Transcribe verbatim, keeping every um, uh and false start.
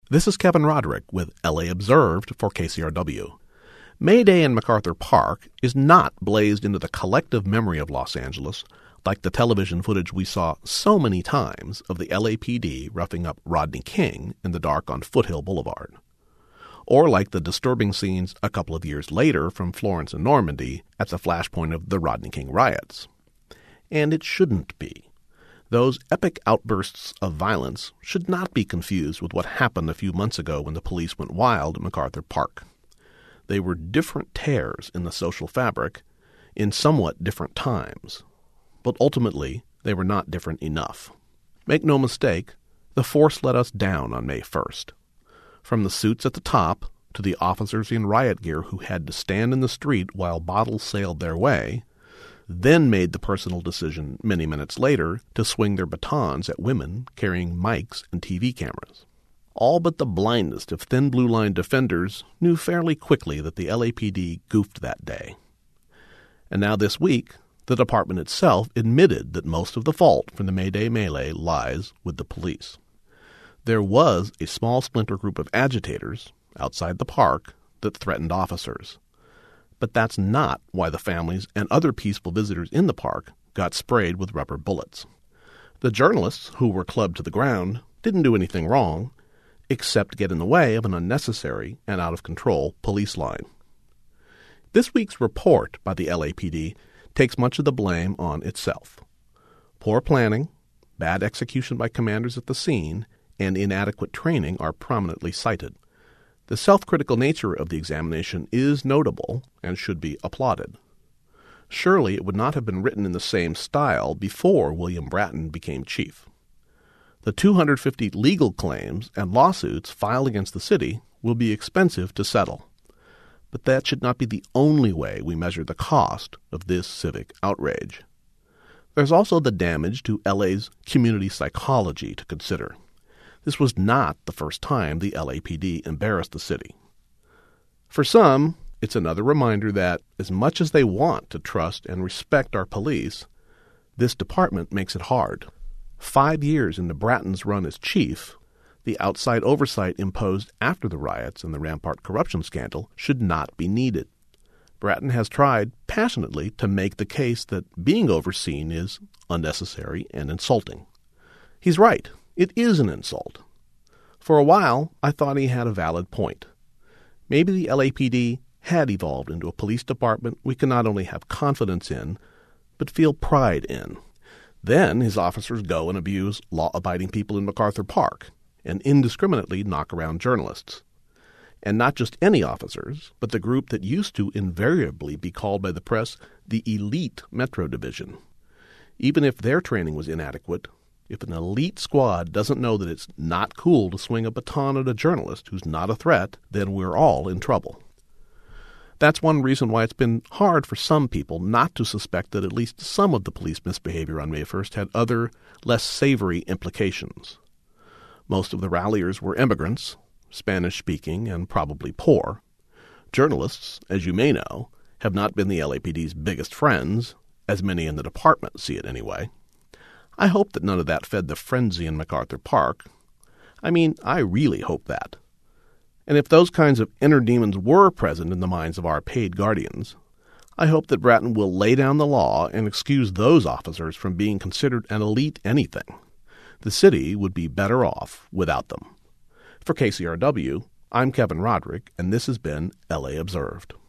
This is Kevin Roderick with L A Observed for K C R W. May Day in MacArthur Park is not blazed into the collective memory of Los Angeles like the television footage we saw so many times of the L A P D roughing up Rodney King in the dark on Foothill Boulevard, or like the disturbing scenes a couple of years later from Florence and Normandy at the flashpoint of the Rodney King riots. And it shouldn't be. Those epic outbursts of violence should not be confused with what happened a few months ago when the police went wild at MacArthur Park. They were different tears in the social fabric in somewhat different times. But ultimately, they were not different enough. Make no mistake, the force let us down on May first. From the suits at the top to the officers in riot gear who had to stand in the street while bottles sailed their way, then made the personal decision many minutes later to swing their batons at women carrying mics and T V cameras. All but the blindest of thin blue line defenders knew fairly quickly that the L A P D goofed that day. And now this week, the department itself admitted that most of the fault for the May Day melee lies with the police. There was a small splinter group of agitators outside the park that threatened officers. But that's not why the families and other peaceful visitors in the park got sprayed with rubber bullets. The journalists, who were clubbed to the ground, didn't do anything wrong, except get in the way of an unnecessary and out-of-control police line. This week's report by the L A P D takes much of the blame on itself. Poor planning, bad execution by commanders at the scene, and inadequate training are prominently cited. The self-critical nature of the examination is notable and should be applauded. Surely it would not have been written in the same style before William Bratton became chief. The two hundred fifty legal claims and lawsuits filed against the city will be expensive to settle. But that should not be the only way we measure the cost of this civic outrage. There's also the damage to L A's community psychology to consider. This was not the first time the L A P D embarrassed the city. For some, it's another reminder that, as much as they want to trust and respect our police, this department makes it hard. Five years into Bratton's run as chief, the outside oversight imposed after the riots and the Rampart corruption scandal should not be needed. Bratton has tried passionately to make the case that being overseen is unnecessary and insulting. He's right. It is an insult. For a while, I thought he had a valid point. Maybe the L A P D had evolved into a police department we can not only have confidence in, but feel pride in. Then his officers go and abuse law-abiding people in MacArthur Park and indiscriminately knock around journalists. And not just any officers, but the group that used to invariably be called by the press the elite Metro Division. Even if their training was inadequate, if an elite squad doesn't know that it's not cool to swing a baton at a journalist who's not a threat, then we're all in trouble. That's one reason why it's been hard for some people not to suspect that at least some of the police misbehavior on May first had other, less savory implications. Most of the ralliers were immigrants, Spanish-speaking and probably poor. Journalists, as you may know, have not been the L A P D's biggest friends, as many in the department see it anyway. I hope that none of that fed the frenzy in MacArthur Park. I mean, I really hope that. And if those kinds of inner demons were present in the minds of our paid guardians, I hope that Bratton will lay down the law and excuse those officers from being considered an elite anything. The city would be better off without them. For K C R W, I'm Kevin Roderick, and this has been L A Observed.